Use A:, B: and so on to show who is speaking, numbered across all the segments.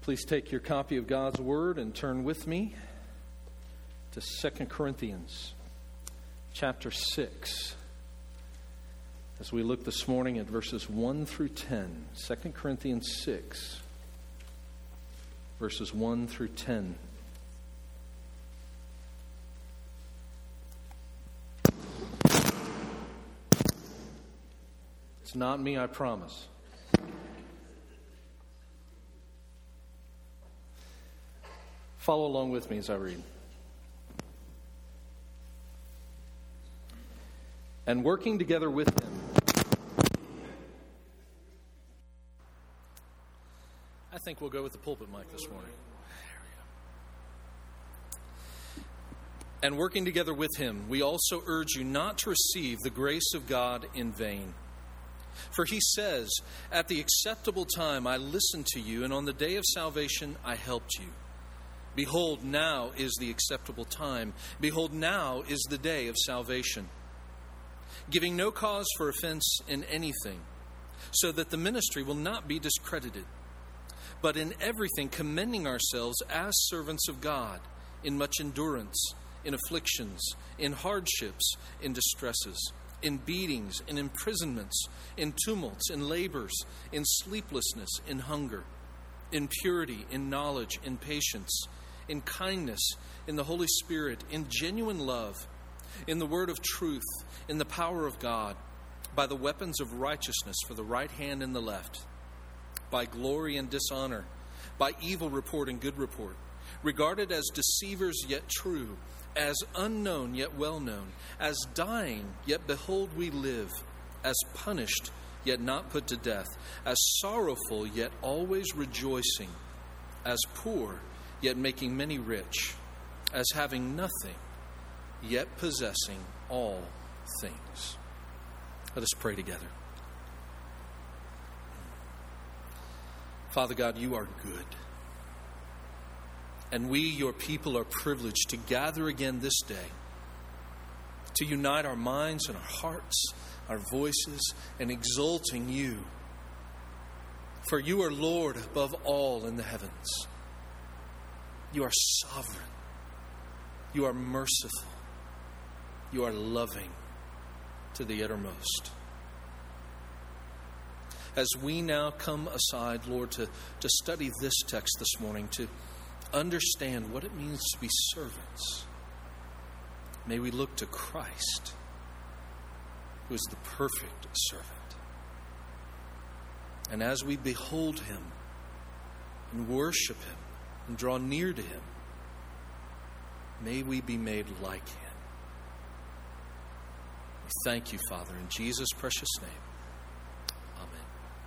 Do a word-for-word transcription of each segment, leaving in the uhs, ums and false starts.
A: Please take your copy of God's Word and turn with me to Second Corinthians chapter six. As we look this morning at verses one through ten. Second Corinthians six, verses one through ten. It's not me, I promise. Follow along with me as I read. And working together with him. I think we'll go with the pulpit mic this morning. And working together with him, we also urge you not to receive the grace of God in vain. For he says, at the acceptable time I listened to you, and on the day of salvation I helped you. Behold, now is the acceptable time. Behold, now is the day of salvation. Giving no cause for offense in anything, so that the ministry will not be discredited, but in everything commending ourselves as servants of God, in much endurance, in afflictions, in hardships, in distresses, in beatings, in imprisonments, in tumults, in labors, in sleeplessness, in hunger, in purity, in knowledge, in patience, in kindness, in the Holy Spirit, in genuine love, in the word of truth, in the power of God, by the weapons of righteousness for the right hand and the left, by glory and dishonor, by evil report and good report, regarded as deceivers yet true, as unknown yet well known, as dying yet behold we live, as punished yet not put to death, as sorrowful yet always rejoicing, as poor yet making many rich, as having nothing, yet possessing all things. Let us pray together. Father God, you are good. And we, your people, are privileged to gather again this day, to unite our minds and our hearts, our voices, and exalting you. For you are Lord above all in the heavens. You are sovereign. You are merciful. You are loving to the uttermost. As we now come aside, Lord, to, to study this text this morning, to understand what it means to be servants, may we look to Christ, who is the perfect servant. And as we behold him and worship him, and draw near to him, may we be made like him. We thank you, Father, in Jesus' precious name. Amen.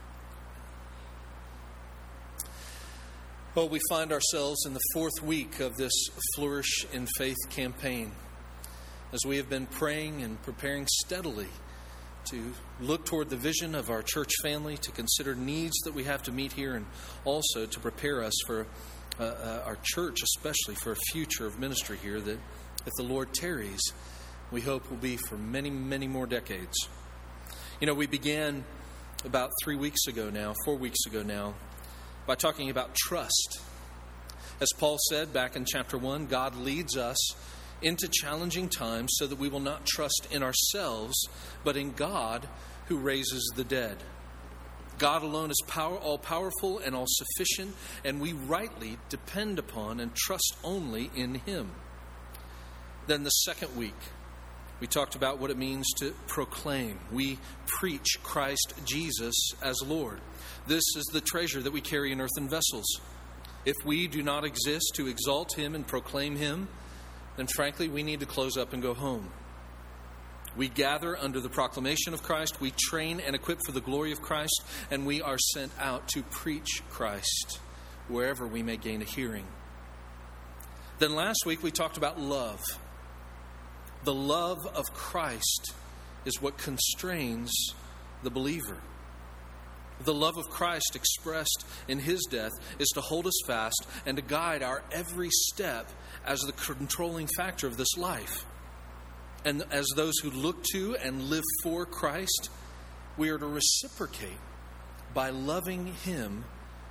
A: Well, we find ourselves in the fourth week of this Flourish in Faith campaign, as we have been praying and preparing steadily to look toward the vision of our church family, to consider needs that we have to meet here, and also to prepare us for Uh, uh, our church, especially for a future of ministry here that, if the Lord tarries, we hope will be for many, many more decades. You know, we began about three weeks ago now, four weeks ago now, by talking about trust. As Paul said back in chapter one, God leads us into challenging times so that we will not trust in ourselves, but in God who raises the dead. God alone is power, all-powerful and all-sufficient, and we rightly depend upon and trust only in him. Then the second week, we talked about what it means to proclaim. We preach Christ Jesus as Lord. This is the treasure that we carry in earthen vessels. If we do not exist to exalt him and proclaim him, then frankly, we need to close up and go home. We gather under the proclamation of Christ, we train and equip for the glory of Christ, and we are sent out to preach Christ wherever we may gain a hearing. Then last week we talked about love. The love of Christ is what constrains the believer. The love of Christ expressed in his death is to hold us fast and to guide our every step as the controlling factor of this life. And as those who look to and live for Christ, we are to reciprocate by loving him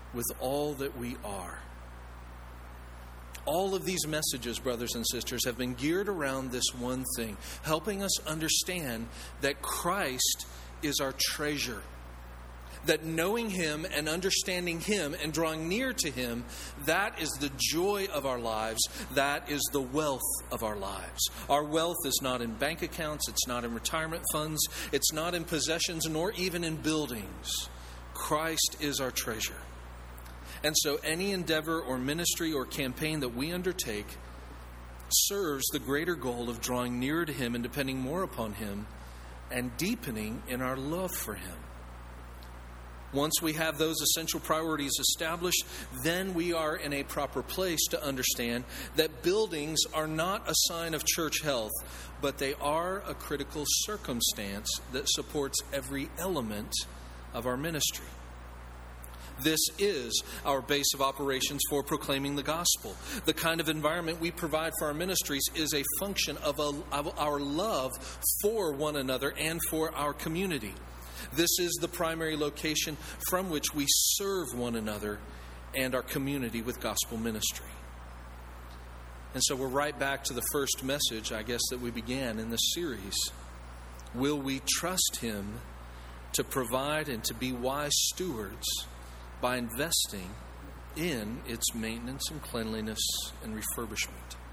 A: with all that we are. All of these messages, brothers and sisters, have been geared around this one thing, helping us understand that Christ is our treasure. That knowing Him and understanding Him and drawing near to Him, that is the joy of our lives. That is the wealth of our lives. Our wealth is not in bank accounts. It's not in retirement funds. It's not in possessions, nor even in buildings. Christ is our treasure. And so any endeavor or ministry or campaign that we undertake serves the greater goal of drawing nearer to Him and depending more upon Him and deepening in our love for Him. Once we have those essential priorities established, then we are in a proper place to understand that buildings are not a sign of church health, but they are a critical circumstance that supports every element of our ministry. This is our base of operations for proclaiming the gospel. The kind of environment we provide for our ministries is a function of, a, of our love for one another and for our community. This is the primary location from which we serve one another and our community with gospel ministry. And so we're right back to the first message, I guess, that we began in this series. Will we trust Him to provide and to be wise stewards by investing in its maintenance and cleanliness and refurbishment?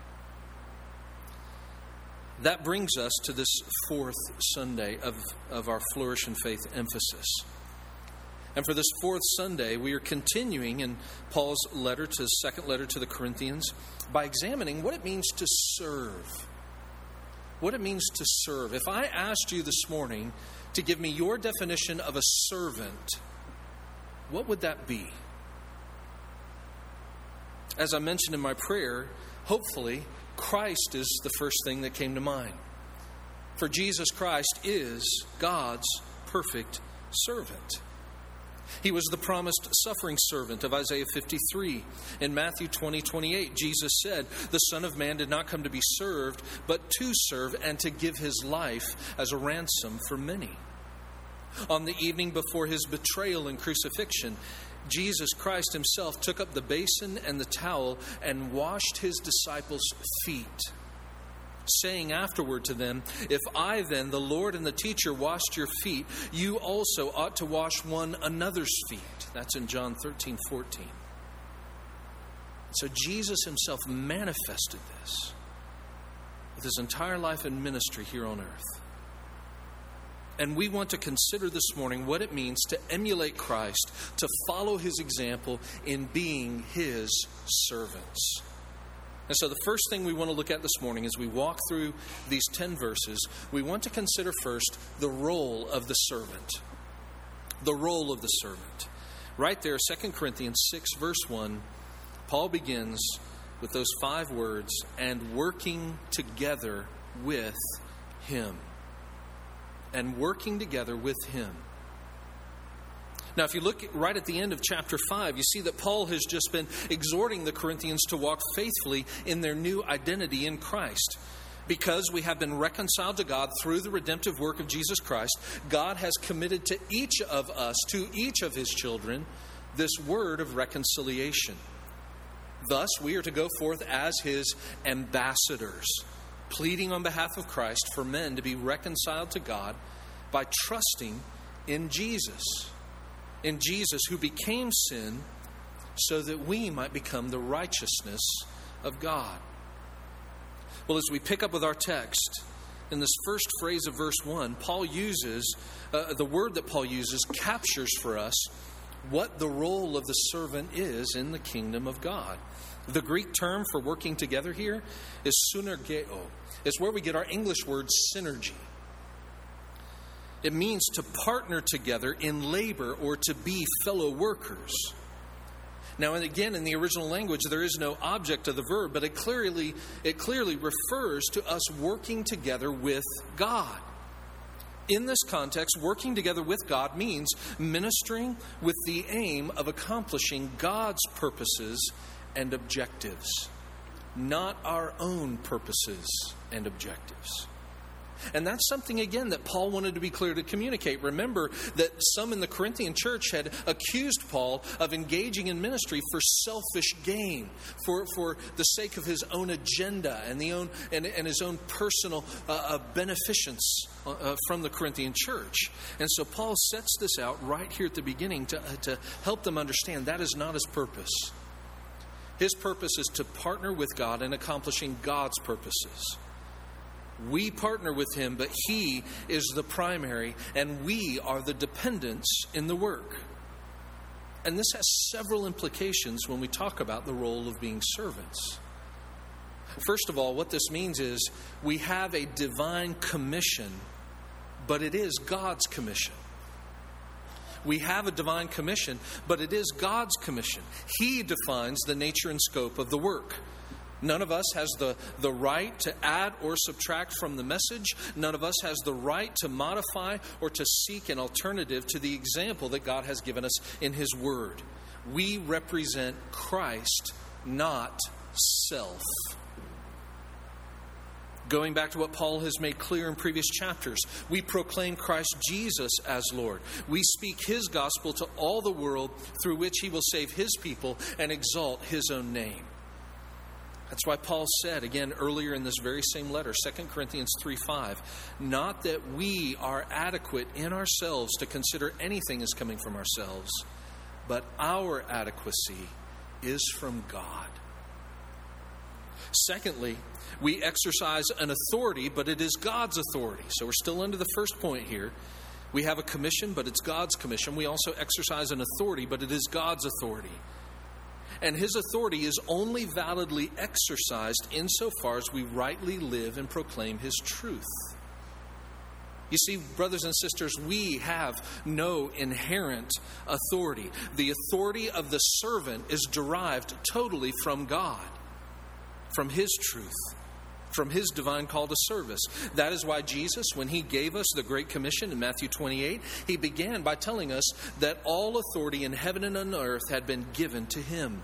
A: That brings us to this fourth Sunday of, of our Flourish in Faith emphasis. And for this fourth Sunday, we are continuing in Paul's letter, to his second letter to the Corinthians, by examining what it means to serve. What it means to serve. If I asked you this morning to give me your definition of a servant, what would that be? As I mentioned in my prayer, hopefully, Christ is the first thing that came to mind. For Jesus Christ is God's perfect servant. He was the promised suffering servant of Isaiah fifty-three. In Matthew twenty twenty-eight, Jesus said, "The Son of Man did not come to be served, but to serve and to give His life as a ransom for many." On the evening before His betrayal and crucifixion, Jesus Christ Himself took up the basin and the towel and washed His disciples' feet, saying afterward to them, "If I then, the Lord and the teacher, washed your feet, you also ought to wash one another's feet." That's in John thirteen fourteen. So Jesus Himself manifested this with His entire life and ministry here on earth. And we want to consider this morning what it means to emulate Christ, to follow His example in being His servants. And so the first thing we want to look at this morning as we walk through these ten verses, we want to consider first the role of the servant. The role of the servant. Right there, Second Corinthians six, verse one, Paul begins with those five words, "and working together with Him." And working together with Him. Now, if you look right at the end of chapter five, you see that Paul has just been exhorting the Corinthians to walk faithfully in their new identity in Christ. Because we have been reconciled to God through the redemptive work of Jesus Christ, God has committed to each of us, to each of His children, this word of reconciliation. Thus, we are to go forth as His ambassadors, pleading on behalf of Christ for men to be reconciled to God by trusting in Jesus. In Jesus, who became sin so that we might become the righteousness of God. Well, as we pick up with our text, in this first phrase of verse one, Paul uses, uh, the word that Paul uses captures for us what the role of the servant is in the kingdom of God. The Greek term for working together here is synergeo. It's where we get our English word synergy. It means to partner together in labor or to be fellow workers. Now, and again, in the original language, there is no object of the verb, but it clearly, it clearly refers to us working together with God. In this context, working together with God means ministering with the aim of accomplishing God's purposes and objectives, not our own purposes and objectives. And that's something, again, that Paul wanted to be clear to communicate. Remember that some in the Corinthian church had accused Paul of engaging in ministry for selfish gain, for, for the sake of his own agenda and the own and, and his own personal uh, uh, beneficence uh, from the Corinthian church. And so Paul sets this out right here at the beginning to, uh, to help them understand that is not his purpose. His purpose is to partner with God in accomplishing God's purposes. We partner with him, but he is the primary, and we are the dependents in the work. And this has several implications when we talk about the role of being servants. First of all, what this means is we have a divine commission, but it is God's commission. We have a divine commission, but it is God's commission. He defines the nature and scope of the work. None of us has the, the right to add or subtract from the message. None of us has the right to modify or to seek an alternative to the example that God has given us in His Word. We represent Christ, not self. Going back to what Paul has made clear in previous chapters, we proclaim Christ Jesus as Lord. We speak His gospel to all the world, through which He will save His people and exalt His own name. That's why Paul said, again, earlier in this very same letter, Second Corinthians three five, not that we are adequate in ourselves to consider anything as coming from ourselves, but our adequacy is from God. Secondly, we exercise an authority, but it is God's authority. So we're still under the first point here. We have a commission, but it's God's commission. We also exercise an authority, but it is God's authority. And His authority is only validly exercised insofar as we rightly live and proclaim His truth. You see, brothers and sisters, we have no inherent authority. The authority of the servant is derived totally from God, from His truth, from His divine call to service. That is why Jesus, when He gave us the Great Commission in Matthew twenty-eight, He began by telling us that all authority in heaven and on earth had been given to Him.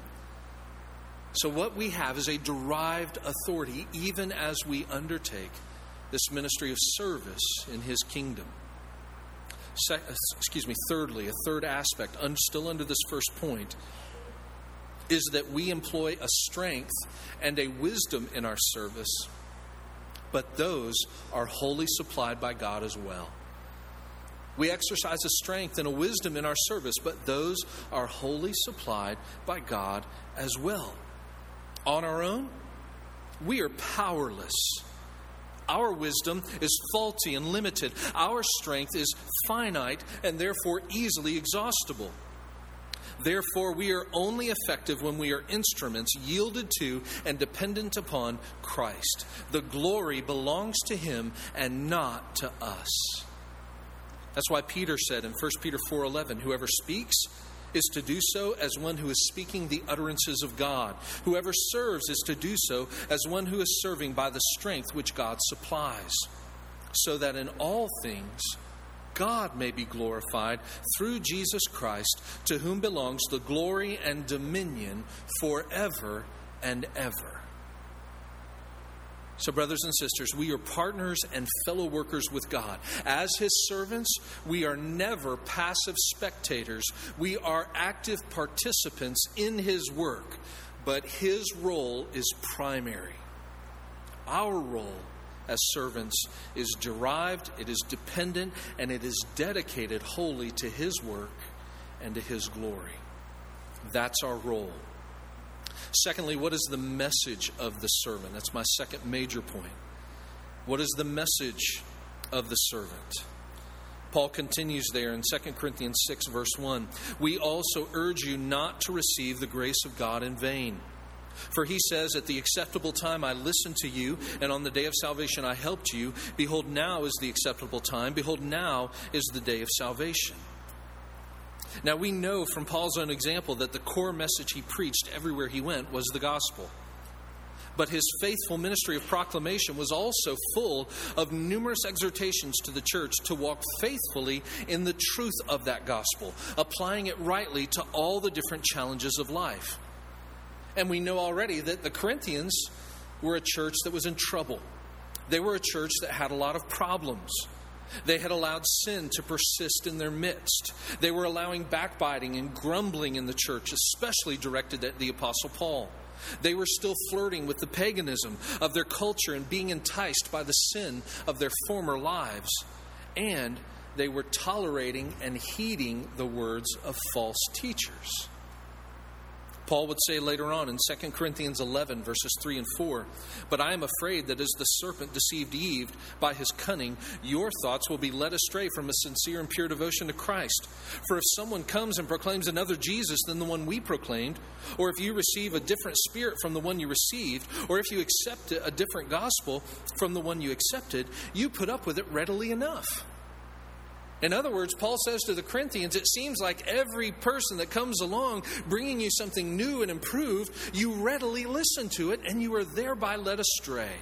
A: So what we have is a derived authority even as we undertake this ministry of service in His kingdom. Se- excuse me, thirdly, a third aspect, un- still under this first point, is that we employ a strength and a wisdom in our service, but those are wholly supplied by God as well. We exercise a strength and a wisdom in our service, but those are wholly supplied by God as well. On our own, we are powerless. Our wisdom is faulty and limited. Our strength is finite and therefore easily exhaustible. Therefore, we are only effective when we are instruments yielded to and dependent upon Christ. The glory belongs to Him and not to us. That's why Peter said in First Peter four eleven, whoever speaks is to do so as one who is speaking the utterances of God. Whoever serves is to do so as one who is serving by the strength which God supplies, so that in all things God may be glorified through Jesus Christ, to whom belongs the glory and dominion forever and ever. So, brothers and sisters, we are partners and fellow workers with God. As His servants, we are never passive spectators. We are active participants in His work, but His role is primary. Our role as servants is derived, it is dependent, and it is dedicated wholly to His work and to His glory. That's our role. Secondly, what is the message of the servant? That's my second major point. What is the message of the servant? Paul continues there in Second Corinthians six, verse one. We also urge you not to receive the grace of God in vain. For he says, at the acceptable time I listened to you, and on the day of salvation I helped you. Behold, now is the acceptable time. Behold, now is the day of salvation. Now we know from Paul's own example that the core message he preached everywhere he went was the gospel. But his faithful ministry of proclamation was also full of numerous exhortations to the church to walk faithfully in the truth of that gospel, applying it rightly to all the different challenges of life. And we know already that the Corinthians were a church that was in trouble. They were a church that had a lot of problems. They had allowed sin to persist in their midst. They were allowing backbiting and grumbling in the church, especially directed at the Apostle Paul. They were still flirting with the paganism of their culture and being enticed by the sin of their former lives. And they were tolerating and heeding the words of false teachers. Paul would say later on in Second Corinthians eleven, verses three and four, "But I am afraid that as the serpent deceived Eve by his cunning, your thoughts will be led astray from a sincere and pure devotion to Christ. For if someone comes and proclaims another Jesus than the one we proclaimed, or if you receive a different spirit from the one you received, or if you accept a different gospel from the one you accepted, you put up with it readily enough." In other words, Paul says to the Corinthians, it seems like every person that comes along bringing you something new and improved, you readily listen to it and you are thereby led astray.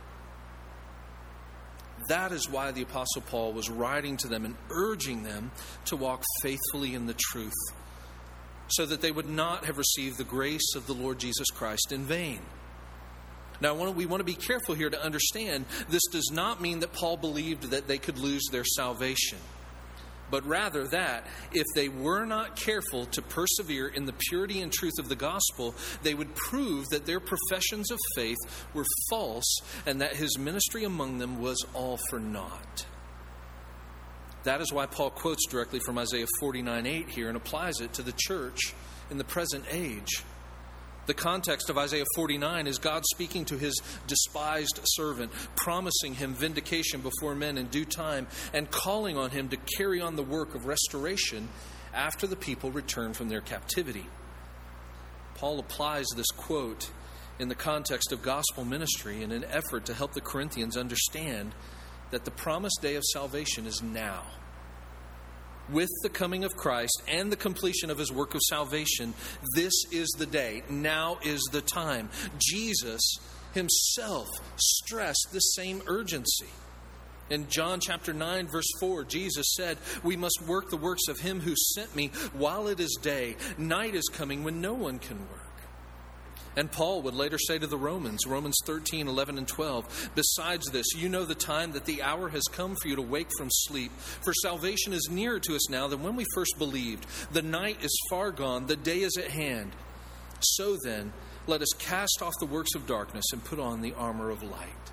A: That is why the Apostle Paul was writing to them and urging them to walk faithfully in the truth, so that they would not have received the grace of the Lord Jesus Christ in vain. Now, I want to, we want to be careful here to understand this does not mean that Paul believed that they could lose their salvation, but rather that if they were not careful to persevere in the purity and truth of the gospel, they would prove that their professions of faith were false and that his ministry among them was all for naught. That is why Paul quotes directly from Isaiah forty-nine eight here and applies it to the church in the present age. The context of Isaiah forty-nine is God speaking to his despised servant, promising him vindication before men in due time, and calling on him to carry on the work of restoration after the people return from their captivity. Paul applies this quote in the context of gospel ministry in an effort to help the Corinthians understand that the promised day of salvation is now. With the coming of Christ and the completion of his work of salvation, this is the day. Now is the time. Jesus himself stressed the same urgency. In John chapter nine, verse four, Jesus said, "We must work the works of him who sent me while it is day. Night is coming when no one can work." And Paul would later say to the Romans, Romans thirteen, eleven, and twelve, "Besides this, you know the time that the hour has come for you to wake from sleep. For salvation is nearer to us now than when we first believed. The night is far gone, the day is at hand. So then, let us cast off the works of darkness and put on the armor of light."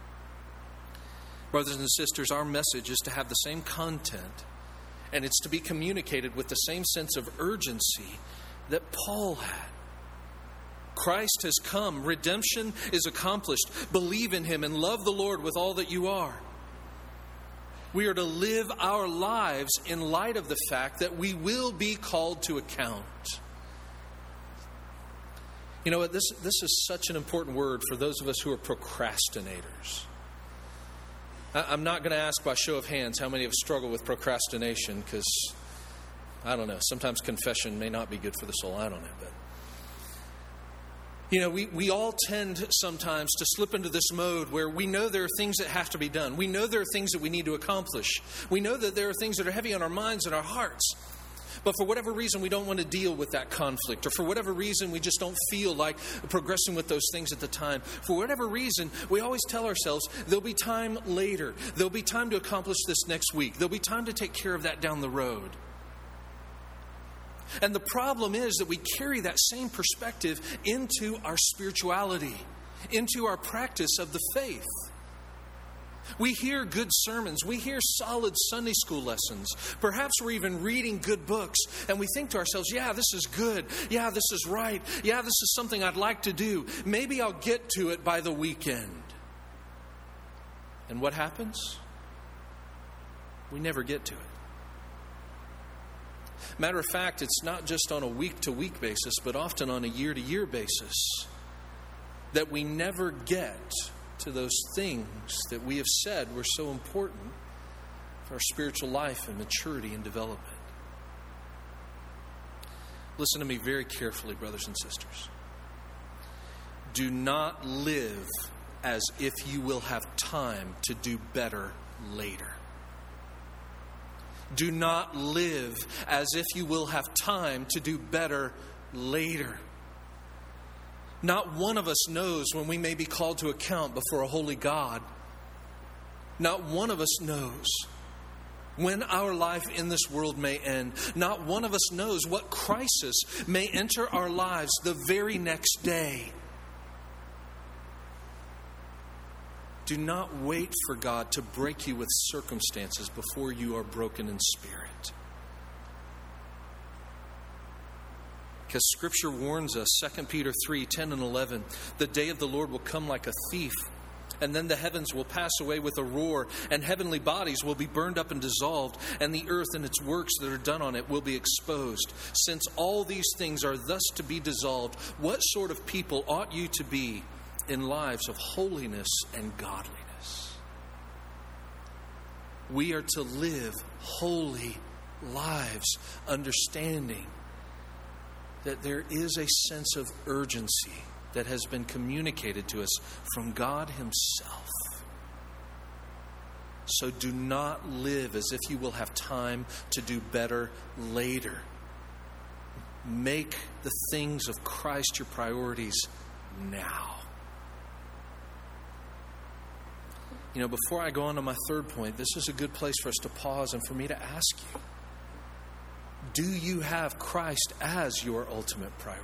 A: Brothers and sisters, our message is to have the same content, and it's to be communicated with the same sense of urgency that Paul had. Christ has come. Redemption is accomplished. Believe in him and love the Lord with all that you are. We are to live our lives in light of the fact that we will be called to account. You know what? This, this is such an important word for those of us who are procrastinators. I, I'm not going to ask by show of hands how many have struggled with procrastination, because, I don't know, sometimes confession may not be good for the soul. I don't know, but You know, we, we all tend sometimes to slip into this mode where we know there are things that have to be done. We know there are things that we need to accomplish. We know that there are things that are heavy on our minds and our hearts. But for whatever reason, we don't want to deal with that conflict. Or for whatever reason, we just don't feel like progressing with those things at the time. For whatever reason, we always tell ourselves, there'll be time later. There'll be time to accomplish this next week. There'll be time to take care of that down the road. And the problem is that we carry that same perspective into our spirituality, into our practice of the faith. We hear good sermons. We hear solid Sunday school lessons. Perhaps we're even reading good books. And we think to ourselves, yeah, this is good. Yeah, this is right. Yeah, this is something I'd like to do. Maybe I'll get to it by the weekend. And what happens? We never get to it. Matter of fact, it's not just on a week-to-week basis, but often on a year-to-year basis that we never get to those things that we have said were so important for our spiritual life and maturity and development. Listen to me very carefully, brothers and sisters. Do not live as if you will have time to do better later. Do not live as if you will have time to do better later. Not one of us knows when we may be called to account before a holy God. Not one of us knows when our life in this world may end. Not one of us knows what crisis may enter our lives the very next day. Do not wait for God to break you with circumstances before you are broken in spirit. Because Scripture warns us, Second Peter three, ten and eleven, the day of the Lord will come like a thief. And then the heavens will pass away with a roar, and heavenly bodies will be burned up and dissolved, and the earth and its works that are done on it will be exposed. Since all these things are thus to be dissolved, what sort of people ought you to be in lives of holiness and godliness? We are to live holy lives, understanding that there is a sense of urgency that has been communicated to us from God Himself. So do not live as if you will have time to do better later. Make the things of Christ your priorities now. You know, before I go on to my third point, this is a good place for us to pause and for me to ask you, do you have Christ as your ultimate priority?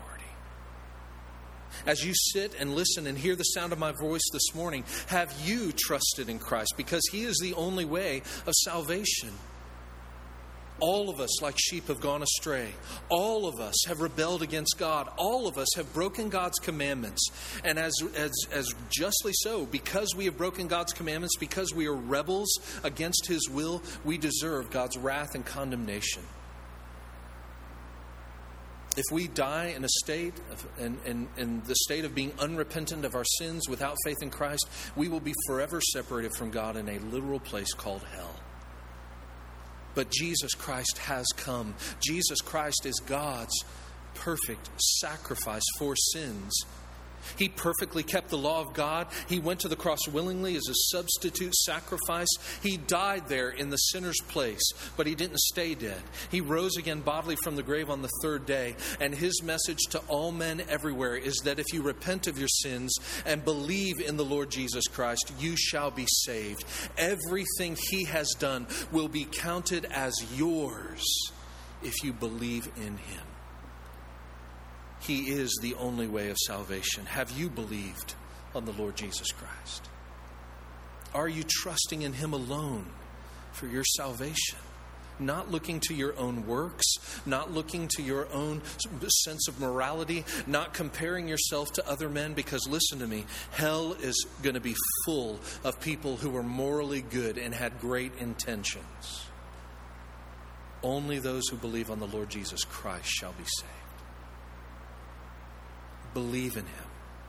A: As you sit and listen and hear the sound of my voice this morning, have you trusted in Christ? Because He is the only way of salvation. All of us, like sheep, have gone astray. All of us have rebelled against God. All of us have broken God's commandments. And as, as, as justly so, because we have broken God's commandments, because we are rebels against His will, we deserve God's wrath and condemnation. If we die in a state of, in, in, in the state of being unrepentant of our sins without faith in Christ, we will be forever separated from God in a literal place called hell. But Jesus Christ has come. Jesus Christ is God's perfect sacrifice for sins. He perfectly kept the law of God. He went to the cross willingly as a substitute sacrifice. He died there in the sinner's place, but He didn't stay dead. He rose again bodily from the grave on the third day. And His message to all men everywhere is that if you repent of your sins and believe in the Lord Jesus Christ, you shall be saved. Everything He has done will be counted as yours if you believe in Him. He is the only way of salvation. Have you believed on the Lord Jesus Christ? Are you trusting in Him alone for your salvation? Not looking to your own works, not looking to your own sense of morality, not comparing yourself to other men, because listen to me, hell is going to be full of people who were morally good and had great intentions. Only those who believe on the Lord Jesus Christ shall be saved. Believe in Him.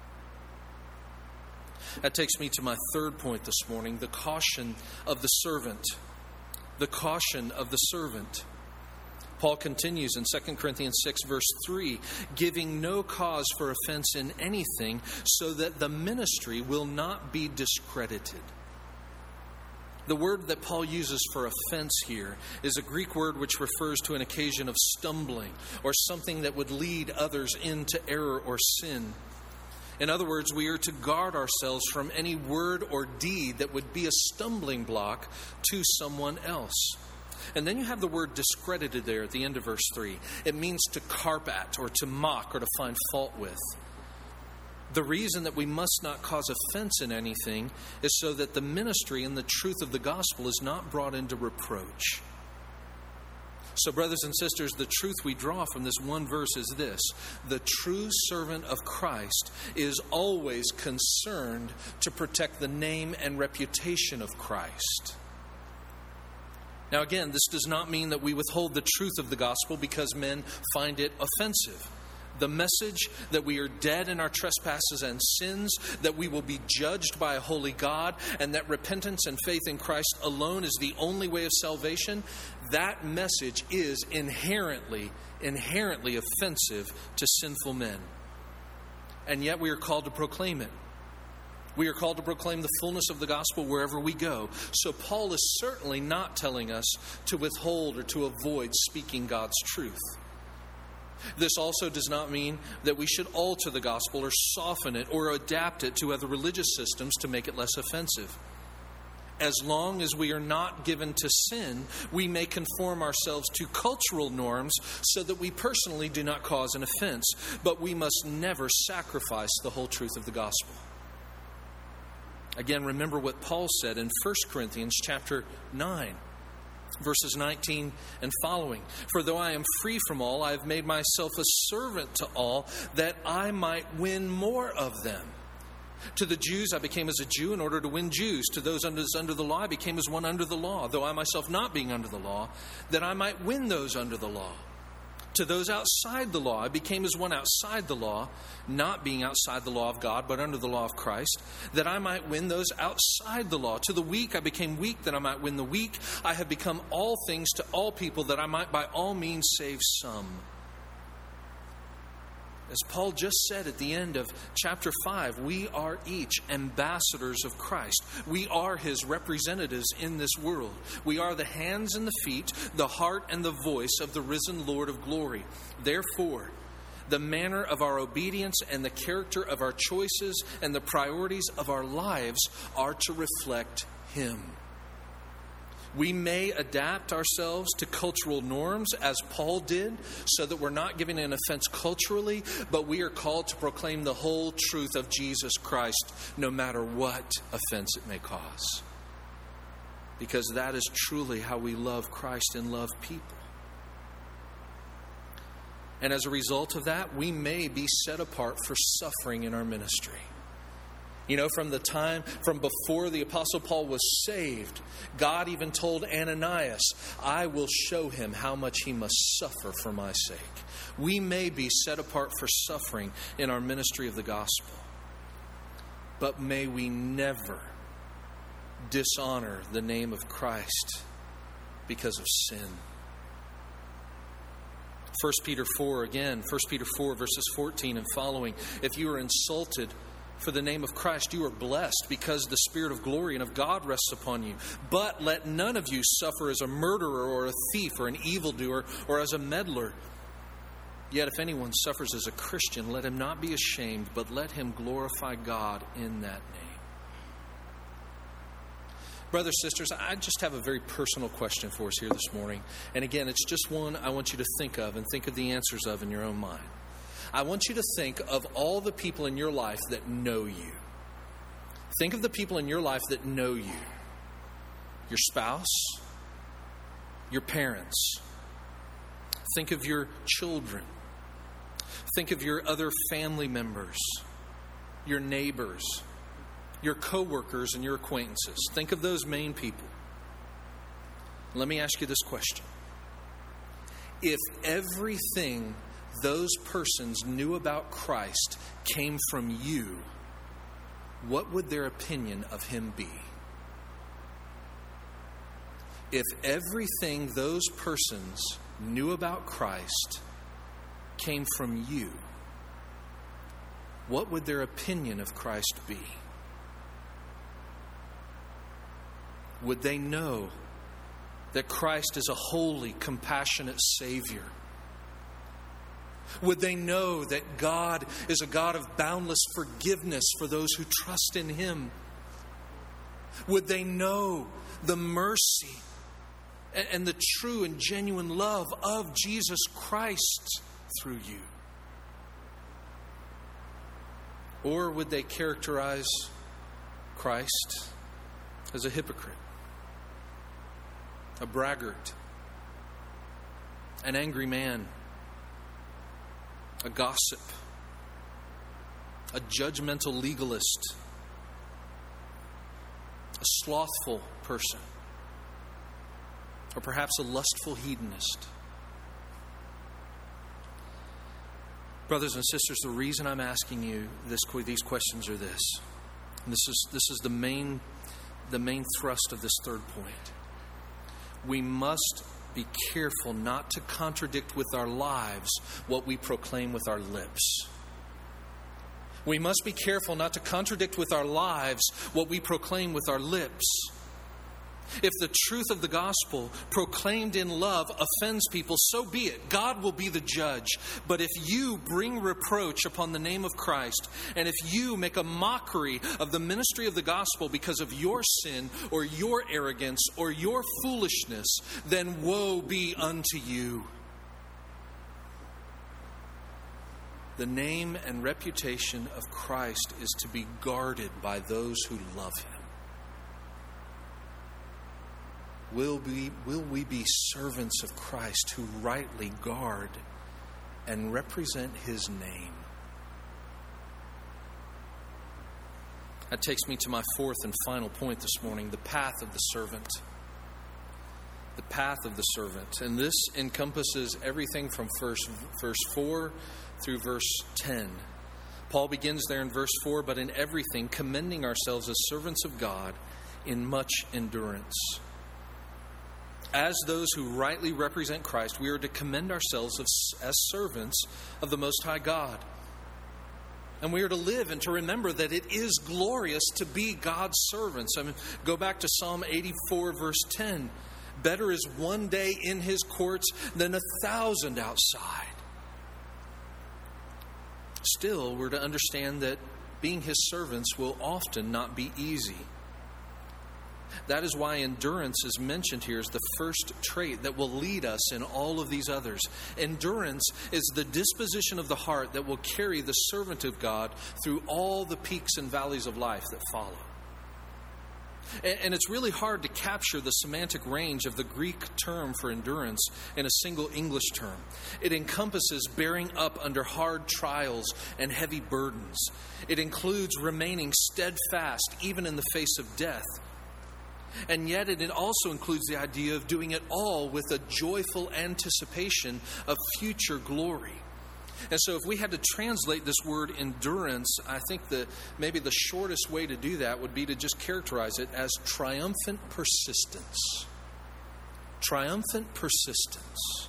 A: That takes me to my third point this morning, the caution of the servant. The caution of the servant. Paul continues in Second Corinthians six, verse three, giving no cause for offense in anything, so that the ministry will not be discredited. The word that Paul uses for offense here is a Greek word which refers to an occasion of stumbling or something that would lead others into error or sin. In other words, we are to guard ourselves from any word or deed that would be a stumbling block to someone else. And then you have the word discredited there at the end of verse three. It means to carp at or to mock or to find fault with. The reason that we must not cause offense in anything is so that the ministry and the truth of the gospel is not brought into reproach. So, brothers and sisters, the truth we draw from this one verse is this: the true servant of Christ is always concerned to protect the name and reputation of Christ. Now, again, this does not mean that we withhold the truth of the gospel because men find it offensive. The message that we are dead in our trespasses and sins, that we will be judged by a holy God, and that repentance and faith in Christ alone is the only way of salvation, that message is inherently, inherently offensive to sinful men. And yet we are called to proclaim it. We are called to proclaim the fullness of the gospel wherever we go. So Paul is certainly not telling us to withhold or to avoid speaking God's truth. This also does not mean that we should alter the gospel or soften it or adapt it to other religious systems to make it less offensive. As long as we are not given to sin, we may conform ourselves to cultural norms so that we personally do not cause an offense, but we must never sacrifice the whole truth of the gospel. Again, remember what Paul said in First Corinthians chapter nine, verses nineteen and following. For though I am free from all, I have made myself a servant to all, that I might win more of them. To the Jews I became as a Jew in order to win Jews. To those under, under the law I became as one under the law, though I myself not being under the law, that I might win those under the law. To those outside the law I became as one outside the law, not being outside the law of God, but under the law of Christ, that I might win those outside the law. To the weak I became weak, that I might win the weak. I have become all things to all people, that I might by all means save some. As Paul just said at the end of chapter five, we are each ambassadors of Christ. We are his representatives in this world. We are the hands and the feet, the heart and the voice of the risen Lord of glory. Therefore, the manner of our obedience and the character of our choices and the priorities of our lives are to reflect him. We may adapt ourselves to cultural norms as Paul did, so that we're not giving an offense culturally, but we are called to proclaim the whole truth of Jesus Christ, no matter what offense it may cause. Because that is truly how we love Christ and love people. And as a result of that, we may be set apart for suffering in our ministry. You know, from the time, from before the Apostle Paul was saved, God even told Ananias, I will show him how much he must suffer for my sake. We may be set apart for suffering in our ministry of the gospel, but may we never dishonor the name of Christ because of sin. First Peter four, again, First Peter four, verses fourteen and following. If you are insulted for the name of Christ, you are blessed, because the Spirit of glory and of God rests upon you. But let none of you suffer as a murderer or a thief or an evildoer or as a meddler. Yet if anyone suffers as a Christian, let him not be ashamed, but let him glorify God in that name. Brothers, sisters, I just have a very personal question for us here this morning. And again, it's just one I want you to think of and think of the answers of in your own mind. I want you to think of all the people in your life that know you. Think of the people in your life that know you. Your spouse, your parents. Think of your children. Think of your other family members, your neighbors, your coworkers and your acquaintances. Think of those main people. Let me ask you this question. If everything those persons knew about Christ came from you, what would their opinion of him be? If everything those persons knew about Christ came from you, what would their opinion of Christ be? Would they know that Christ is a holy, compassionate Savior? Would they know that God is a God of boundless forgiveness for those who trust in him? Would they know the mercy and the true and genuine love of Jesus Christ through you? Or would they characterize Christ as a hypocrite, a braggart, an angry man, a gossip, a judgmental legalist, a slothful person, or perhaps a lustful hedonist? Brothers and sisters, the reason I'm asking you this, these questions are this. And this is this is the main the main thrust of this third point. We must be careful not to contradict with our lives what we proclaim with our lips. We must be careful not to contradict with our lives what we proclaim with our lips. If the truth of the gospel proclaimed in love offends people, so be it. God will be the judge. But if you bring reproach upon the name of Christ, and if you make a mockery of the ministry of the gospel because of your sin or your arrogance or your foolishness, then woe be unto you. The name and reputation of Christ is to be guarded by those who love Him. Will we, will we be servants of Christ who rightly guard and represent His name? That takes me to my fourth and final point this morning, the path of the servant. The path of the servant. And this encompasses everything from verse, verse four through verse ten. Paul begins there in verse four, but in everything commending ourselves as servants of God in much endurance. As those who rightly represent Christ, we are to commend ourselves as, as servants of the Most High God. And we are to live and to remember that it is glorious to be God's servants. I mean, go back to Psalm eighty-four, verse ten. Better is one day in His courts than a thousand outside. Still, we're to understand that being His servants will often not be easy. That is why endurance is mentioned here as the first trait that will lead us in all of these others. Endurance is the disposition of the heart that will carry the servant of God through all the peaks and valleys of life that follow. And it's really hard to capture the semantic range of the Greek term for endurance in a single English term. It encompasses bearing up under hard trials and heavy burdens. It includes remaining steadfast even in the face of death. And yet it also includes the idea of doing it all with a joyful anticipation of future glory. And so if we had to translate this word endurance, I think that maybe the shortest way to do that would be to just characterize it as triumphant persistence. Triumphant persistence.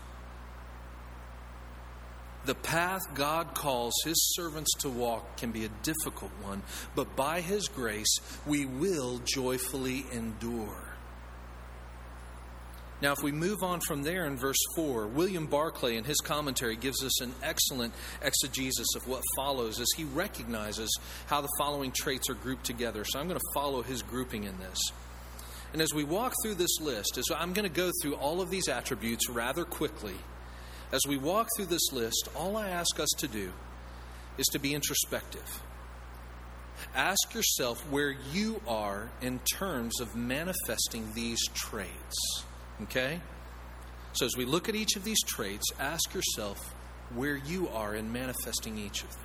A: The path God calls His servants to walk can be a difficult one, but by His grace, we will joyfully endure. Now, if we move on from there in verse four, William Barclay in his commentary gives us an excellent exegesis of what follows as he recognizes how the following traits are grouped together. So I'm going to follow his grouping in this. And as we walk through this list, as I'm going to go through all of these attributes rather quickly, as we walk through this list, all I ask us to do is to be introspective. Ask yourself where you are in terms of manifesting these traits. Okay? So as we look at each of these traits, ask yourself where you are in manifesting each of them.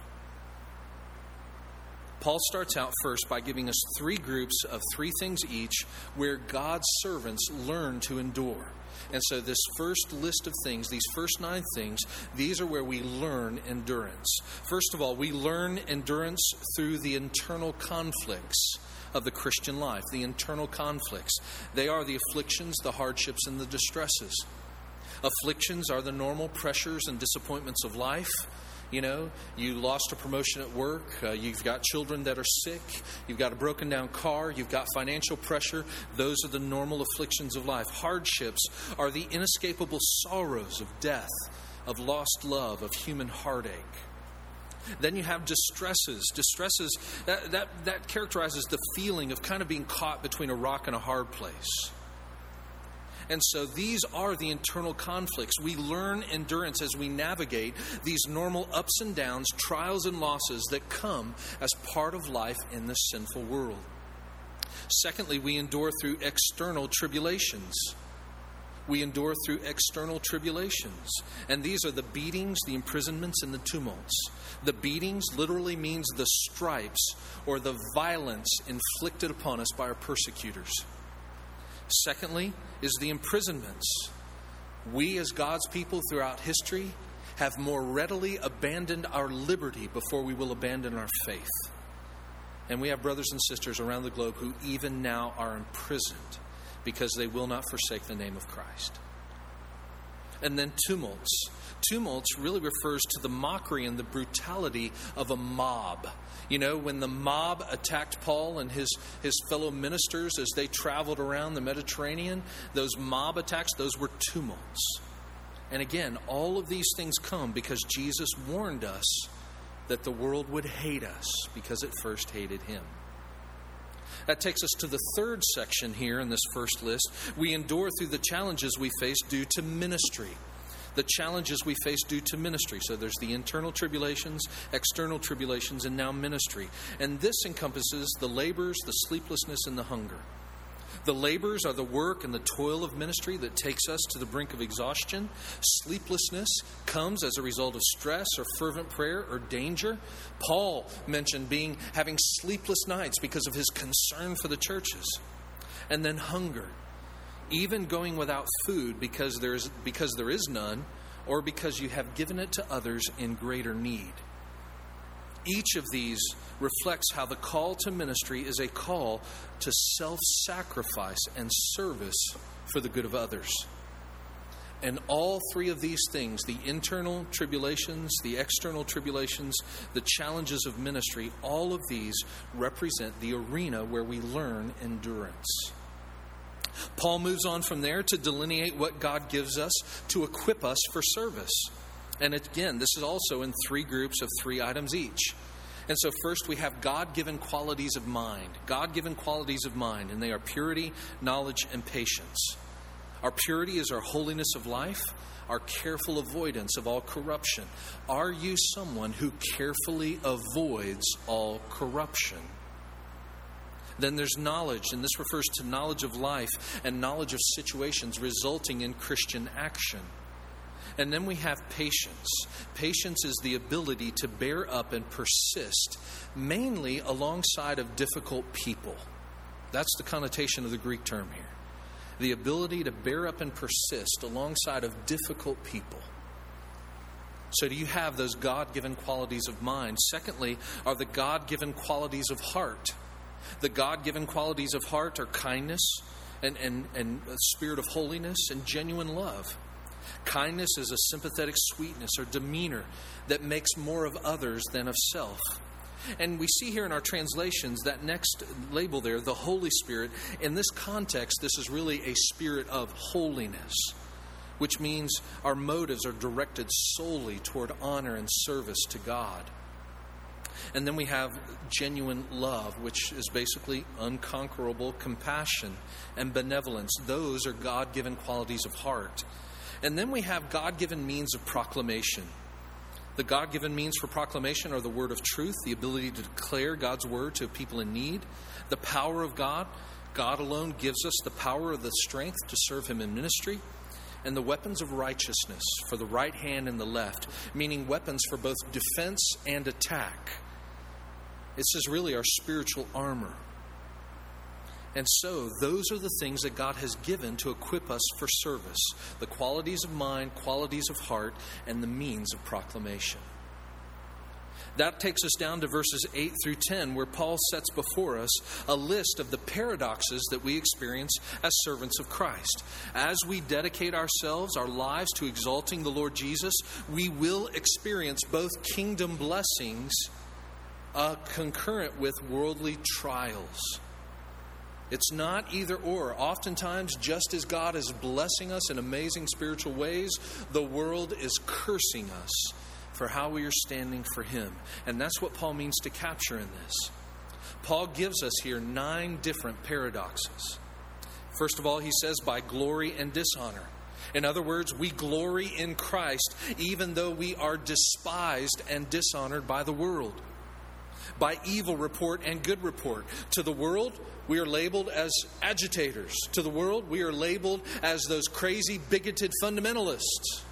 A: Paul starts out first by giving us three groups of three things each where God's servants learn to endure. And so this first list of things, these first nine things, these are where we learn endurance. First of all, we learn endurance through the internal conflicts of the Christian life, the internal conflicts. They are the afflictions, the hardships, and the distresses. Afflictions are the normal pressures and disappointments of life. You know, you lost a promotion at work, uh, you've got children that are sick, you've got a broken down car, you've got financial pressure. Those are the normal afflictions of life. Hardships are the inescapable sorrows of death, of lost love, of human heartache. Then you have distresses. Distresses, that, that, that characterizes the feeling of kind of being caught between a rock and a hard place. And so these are the internal conflicts. We learn endurance as we navigate these normal ups and downs, trials and losses that come as part of life in this sinful world. Secondly, we endure through external tribulations. We endure through external tribulations. And these are the beatings, the imprisonments, and the tumults. The beatings literally means the stripes or the violence inflicted upon us by our persecutors. Secondly is the imprisonments. We as God's people throughout history have more readily abandoned our liberty before we will abandon our faith. And we have brothers and sisters around the globe who even now are imprisoned because they will not forsake the name of Christ. And then tumults. Tumults really refers to the mockery and the brutality of a mob. You know, when the mob attacked Paul and his, his fellow ministers as they traveled around the Mediterranean, those mob attacks, those were tumults. And again, all of these things come because Jesus warned us that the world would hate us because it first hated him. That takes us to the third section here in this first list. We endure through the challenges we face due to ministry. The challenges we face due to ministry. So there's the internal tribulations, external tribulations, and now ministry. And this encompasses the labors, the sleeplessness, and the hunger. The labors are the work and the toil of ministry that takes us to the brink of exhaustion. Sleeplessness comes as a result of stress or fervent prayer or danger. Paul mentioned being having sleepless nights because of his concern for the churches. And then hunger. Even going without food because there's because there is none, or because you have given it to others in greater need. Each of these reflects how the call to ministry is a call to self-sacrifice and service for the good of others. And all three of these things, the internal tribulations, the external tribulations, the challenges of ministry, all of these represent the arena where we learn endurance. Paul moves on from there to delineate what God gives us to equip us for service. And again, this is also in three groups of three items each. And so first we have God-given qualities of mind. God-given qualities of mind, and they are purity, knowledge, and patience. Our purity is our holiness of life, our careful avoidance of all corruption. Are you someone who carefully avoids all corruption? Then there's knowledge, and this refers to knowledge of life and knowledge of situations resulting in Christian action. And then we have patience. Patience is the ability to bear up and persist, mainly alongside of difficult people. That's the connotation of the Greek term here. The ability to bear up and persist alongside of difficult people. So do you have those God-given qualities of mind? Secondly, are the God-given qualities of heart. The God-given qualities of heart are kindness and, and, and a spirit of holiness and genuine love. Kindness is a sympathetic sweetness or demeanor that makes more of others than of self. And we see here in our translations that next label there, the Holy Spirit. In this context, this is really a spirit of holiness, which means our motives are directed solely toward honor and service to God. And then we have genuine love, which is basically unconquerable compassion and benevolence. Those are God-given qualities of heart. And then we have God-given means of proclamation. The God-given means for proclamation are the word of truth, the ability to declare God's word to people in need, the power of God. God alone gives us the power of the strength to serve him in ministry, and the weapons of righteousness for the right hand and the left, meaning weapons for both defense and attack. This is really our spiritual armor. And so, those are the things that God has given to equip us for service. The qualities of mind, qualities of heart, and the means of proclamation. That takes us down to verses eight through ten, where Paul sets before us a list of the paradoxes that we experience as servants of Christ. As we dedicate ourselves, our lives to exalting the Lord Jesus, we will experience both kingdom blessings uh, concurrent with worldly trials. It's not either or. Oftentimes, just as God is blessing us in amazing spiritual ways, the world is cursing us for how we are standing for him. And that's what Paul means to capture in this. Paul gives us here nine different paradoxes. First of all, he says, by glory and dishonor. In other words, we glory in Christ even though we are despised and dishonored by the world. By evil report and good report. To the world, we are labeled as agitators. To the world, we are labeled as those crazy, bigoted fundamentalists.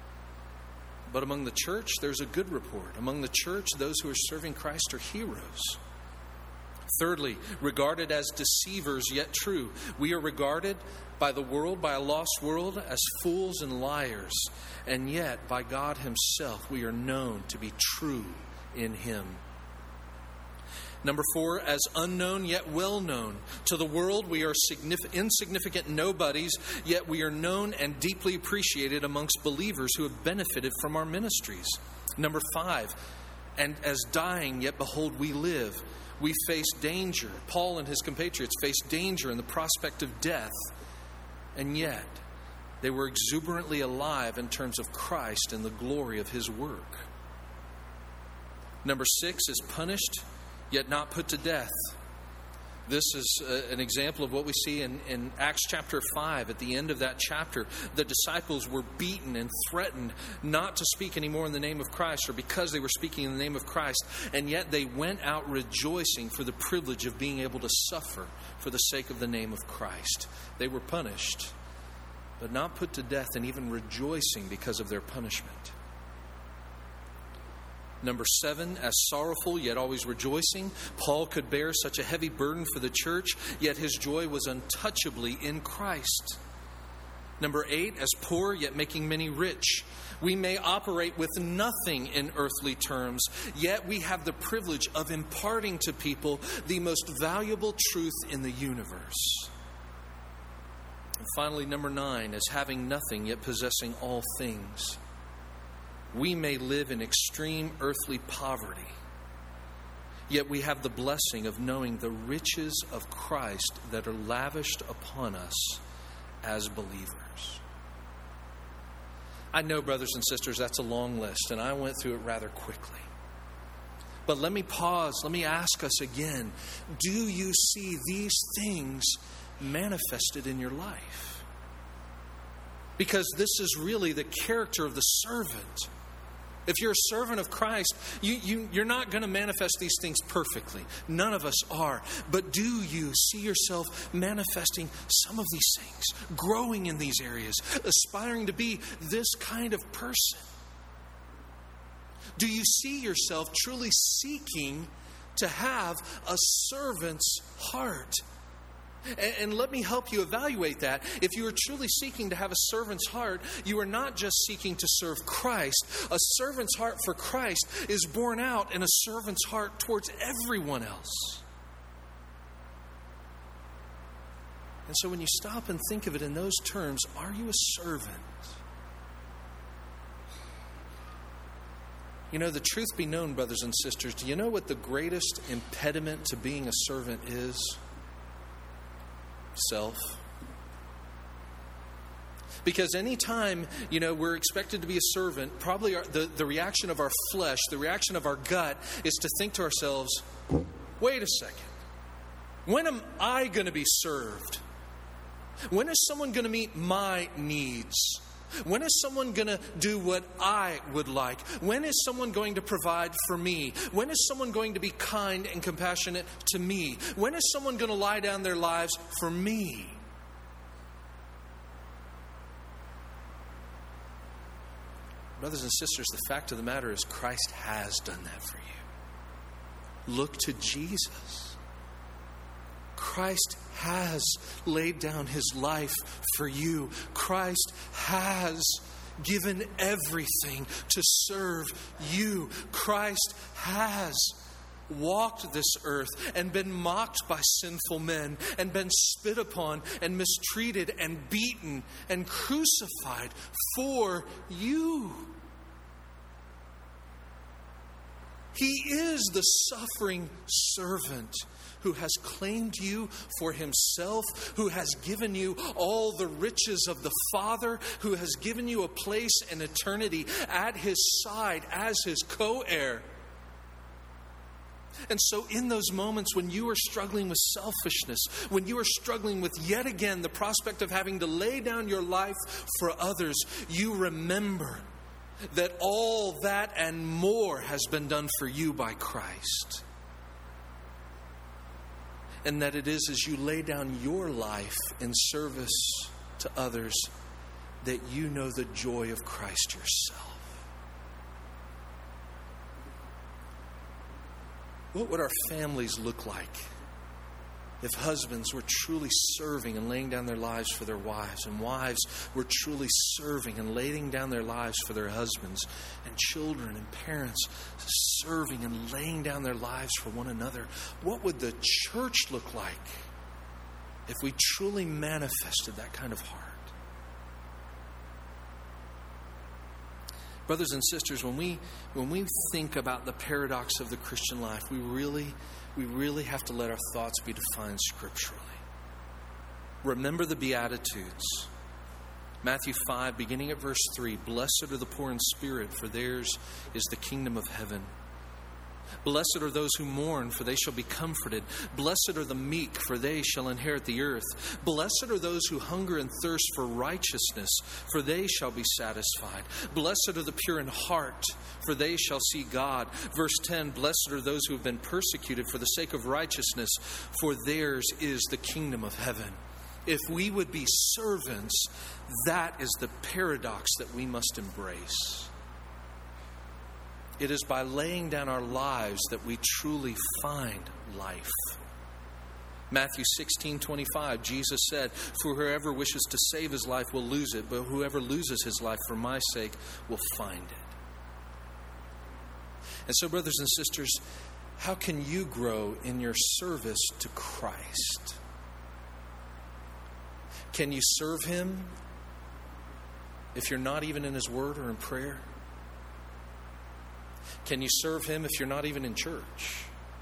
A: But among the church, there's a good report. Among the church, those who are serving Christ are heroes. Thirdly, regarded as deceivers yet true. We are regarded by the world, by a lost world, as fools and liars. And yet, by God himself, we are known to be true in him. Number four, as unknown yet well known. To the world, we are signif- insignificant nobodies, yet we are known and deeply appreciated amongst believers who have benefited from our ministries. Number five, and as dying, yet behold, we live. We face danger. Paul and his compatriots faced danger in the prospect of death, and yet they were exuberantly alive in terms of Christ and the glory of his work. Number six is punished, yet not put to death. This is uh, an example of what we see in, in Acts chapter five. At the end of that chapter, the disciples were beaten and threatened not to speak anymore in the name of Christ, or because they were speaking in the name of Christ, and yet they went out rejoicing for the privilege of being able to suffer for the sake of the name of Christ. They were punished, but not put to death, and even rejoicing because of their punishment. Number seven, as sorrowful yet always rejoicing. Paul could bear such a heavy burden for the church, yet his joy was untouchably in Christ. Number eight, as poor yet making many rich. We may operate with nothing in earthly terms, yet we have the privilege of imparting to people the most valuable truth in the universe. And finally, number nine, as having nothing yet possessing all things. We may live in extreme earthly poverty, yet we have the blessing of knowing the riches of Christ that are lavished upon us as believers. I know, brothers and sisters, that's a long list, and I went through it rather quickly. But let me pause, let me ask us again, do you see these things manifested in your life? Because this is really the character of the servant. If you're a servant of Christ, you, you, you're not going to manifest these things perfectly. None of us are. But do you see yourself manifesting some of these things, growing in these areas, aspiring to be this kind of person? Do you see yourself truly seeking to have a servant's heart? And let me help you evaluate that. If you are truly seeking to have a servant's heart, you are not just seeking to serve Christ. A servant's heart for Christ is born out in a servant's heart towards everyone else. And so when you stop and think of it in those terms, are you a servant? You know, the truth be known, brothers and sisters, do you know what the greatest impediment to being a servant is? Self. Because anytime, you know, we're expected to be a servant, probably our, the, the reaction of our flesh, the reaction of our gut is to think to ourselves, wait a second, when am I going to be served? When is someone going to meet my needs? When is someone going to do what I would like? When is someone going to provide for me? When is someone going to be kind and compassionate to me? When is someone going to lie down their lives for me? Brothers and sisters, the fact of the matter is Christ has done that for you. Look to Jesus. Christ has laid down his life for you. Christ has given everything to serve you. Christ has walked this earth and been mocked by sinful men and been spit upon and mistreated and beaten and crucified for you. He is the suffering servant who has claimed you for himself, who has given you all the riches of the Father, who has given you a place in eternity at his side as his co-heir. And so in those moments when you are struggling with selfishness, when you are struggling with yet again the prospect of having to lay down your life for others, you remember that all that and more has been done for you by Christ. And that it is as you lay down your life in service to others that you know the joy of Christ yourself. What would our families look like if husbands were truly serving and laying down their lives for their wives, and wives were truly serving and laying down their lives for their husbands, and children and parents serving and laying down their lives for one another, what would the church look like if we truly manifested that kind of heart? Brothers and sisters, when we when we think about the paradox of the Christian life, we really we really have to let our thoughts be defined scripturally. Remember the Beatitudes. Matthew five, beginning at verse three, "Blessed are the poor in spirit, for theirs is the kingdom of heaven. Blessed are those who mourn, for they shall be comforted. Blessed are the meek, for they shall inherit the earth. Blessed are those who hunger and thirst for righteousness, for they shall be satisfied. Blessed are the pure in heart, for they shall see God." Verse ten, "Blessed are those who have been persecuted for the sake of righteousness, for theirs is the kingdom of heaven." If we would be servants, that is the paradox that we must embrace. It is by laying down our lives that we truly find life. Matthew sixteen twenty-five, Jesus said, "For whoever wishes to save his life will lose it, but whoever loses his life for my sake will find it." And so, brothers and sisters, how can you grow in your service to Christ? Can you serve Him if you're not even in His Word or in prayer? Can you serve Him if you're not even in church?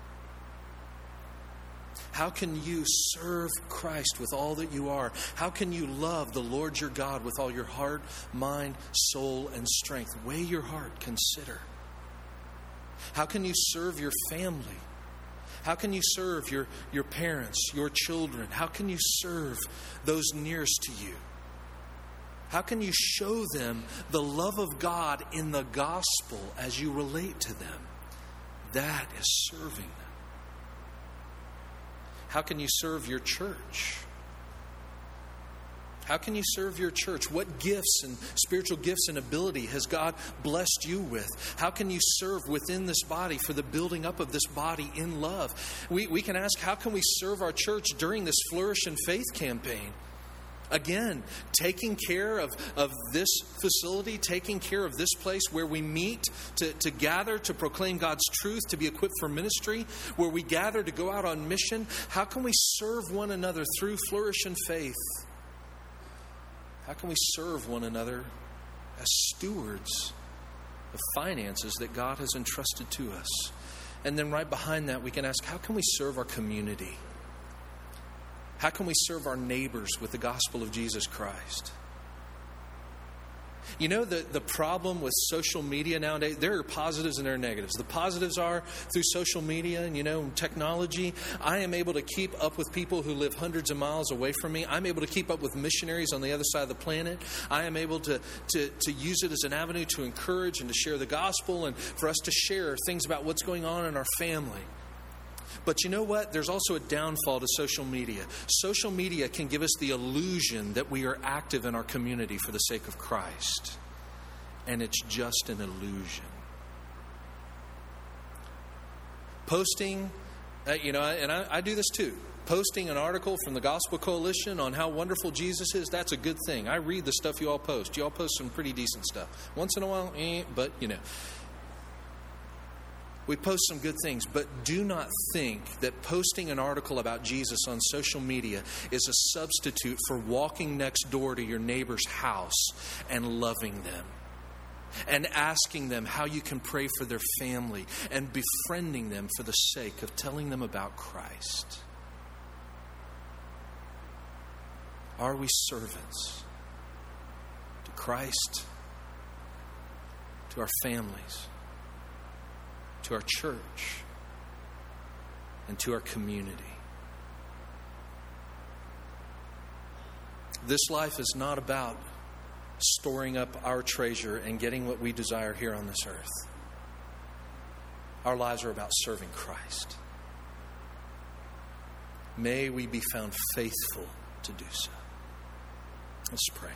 A: How can you serve Christ with all that you are? How can you love the Lord your God with all your heart, mind, soul, and strength? Weigh your heart. Consider. How can you serve your family? How can you serve your, your parents, your children? How can you serve those nearest to you? How can you show them the love of God in the gospel as you relate to them? That is serving them. How can you serve your church? How can you serve your church? What gifts and spiritual gifts and ability has God blessed you with? How can you serve within this body for the building up of this body in love? We, we can ask, how can we serve our church during this Flourish in Faith campaign? Again, taking care of, of this facility, taking care of this place where we meet to, to gather, to proclaim God's truth, to be equipped for ministry, where we gather to go out on mission. How can we serve one another through Flourish in Faith? How can we serve one another as stewards of finances that God has entrusted to us? And then right behind that, we can ask, how can we serve our community? How can we serve our neighbors with the gospel of Jesus Christ? You know, the, the problem with social media nowadays, there are positives and there are negatives. The positives are through social media and, you know, technology, I am able to keep up with people who live hundreds of miles away from me. I'm able to keep up with missionaries on the other side of the planet. I am able to, to, to use it as an avenue to encourage and to share the gospel and for us to share things about what's going on in our family. But you know what? There's also a downfall to social media. Social media can give us the illusion that we are active in our community for the sake of Christ. And it's just an illusion. Posting, uh, you know, and I, I do this too. Posting an article from the Gospel Coalition on how wonderful Jesus is, that's a good thing. I read the stuff you all post. You all post some pretty decent stuff. Once in a while, eh, but, you know. We post some good things, but do not think that posting an article about Jesus on social media is a substitute for walking next door to your neighbor's house and loving them and asking them how you can pray for their family and befriending them for the sake of telling them about Christ. Are we servants to Christ, to our families, to our church, and to our community? This life is not about storing up our treasure and getting what we desire here on this earth. Our lives are about serving Christ. May we be found faithful to do so. Let's pray.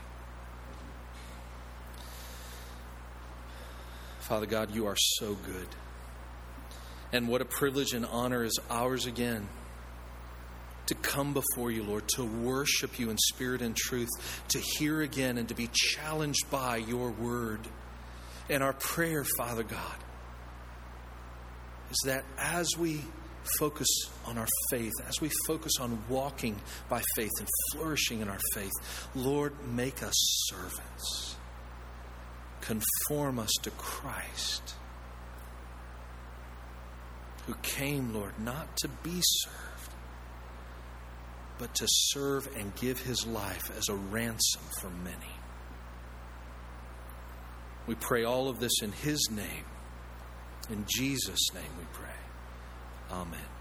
A: Father God, you are so good. And what a privilege and honor is ours again to come before you, Lord, to worship you in spirit and truth, to hear again and to be challenged by your word. And our prayer, Father God, is that as we focus on our faith, as we focus on walking by faith and flourishing in our faith, Lord, make us servants. Conform us to Christ, who came, Lord, not to be served, but to serve and give his life as a ransom for many. We pray all of this in his name. In Jesus' name we pray. Amen.